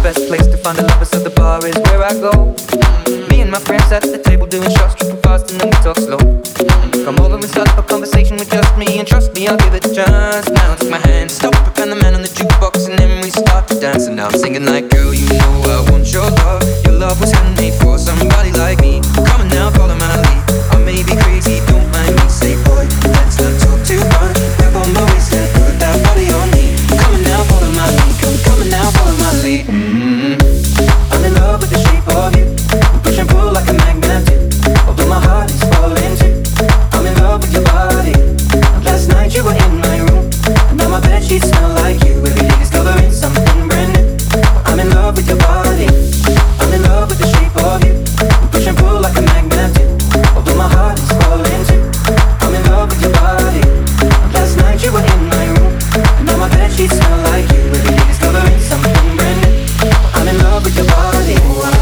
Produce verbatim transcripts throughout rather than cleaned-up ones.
best place to find a lover, so the bar is where I go. Me and my friends at the table doing shots, tripping fast and then we talk slow. Come over and start up a conversation with just me, and trust me, I'll give it a chance. Now take my hand, stop it, and the man on the jukebox, and then we start to dance. And now I'm singing like, girl, you know I want your love. Your love was handmade for somebody like me. Come on now, follow my lead. I may be crazy, don't mind me. Say, boy, let's not talk too much. Grab on my waist and put that body on me. Come on now, follow my lead. Come, come on now, follow my lead. Mm-hmm. I'm in love with the shape of you. We push and pull like a magnet do. Although my heart is falling too. I'm in love with your body. Last night you were in my room, and now my bedsheets smell like you. Every day discovering something brand new. I'm in love with your body. I'm in love with the shape of you. We push and pull like a magnet do. Although my heart is falling too. I'm in love with your body. Last night you were in my room, and now my bedsheets smell like you. Every day discovering something brand new. I'm in love with your body.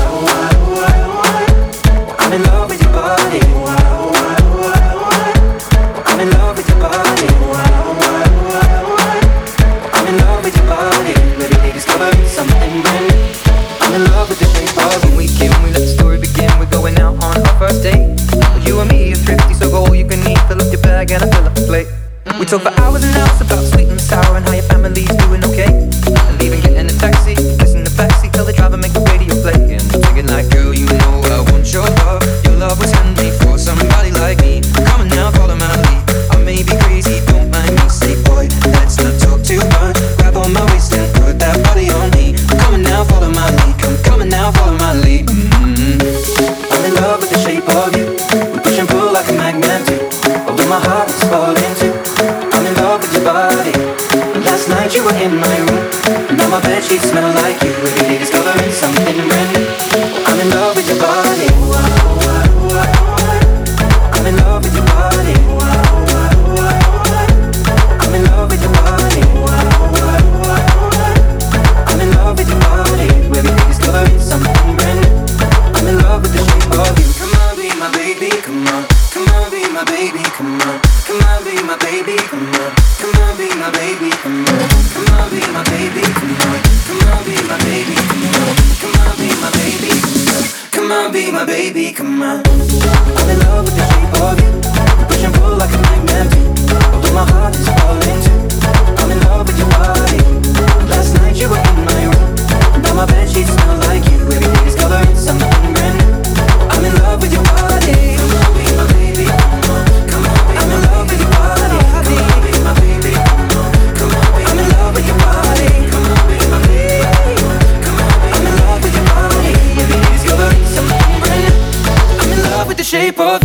I'm in love with your body. I'm in love with your body. I'm in love with your body. Every day discovering something brand new. I'm in love with the shape of you. When we came, we let the story begin. We're going out on our first date. You and me are thrifty, so go all you can eat. Fill up your bag and I fill up the plate. We talk for hours and hours about sweet and sour and how your family's doing okay. And leaving, getting a taxi, kissing the backseat, tell the driver make the radio play. And I'm thinking like, girl, you know I want your love. Your love was handmade for somebody like me. Come on now, follow my lead. I may be crazy, don't mind me. Say, boy, let's not talk too much. Grab on my waist and put that body on me. Come on now, follow my lead. Come, come on now, follow my lead. Mm-hmm. I'm in love with the shape of you. We push and pull like a magnet do. Although my heart is falling too. I'm in love with your body. Last night you were in my room, and now my bedsheets smell like you. Every day discovering something brand new. I'm in love with your body. I'm in love with your body. I'm in love with your body. I'm in love with your body. Every day discovering something brand new. I'm in love with the shape of you. Come on, be my baby, come on. Come on, be my baby, come on. Come on, be my baby, come on. Come on, be my baby, come on. Come on, be my baby, come on. Come on, be my baby, come on. Come on, be my baby, come on. Come on, be my baby, come on. I'm in love with the shape of you. We push and pull like a magnet do. Although my heart is falling too. I'm in love with your body. Last night you were in my room, and now my bedsheets smell like you. Every day discovering something brand new. I'm in love with your body. Come on, be my baby, come on. Come on, I'm in love with your body. Come on, be my baby, come on. Come on, I'm in love with your body. Come on, be my baby. Come on, I'm in love with your body. Every day discovering something brand new. I'm in love with the shape of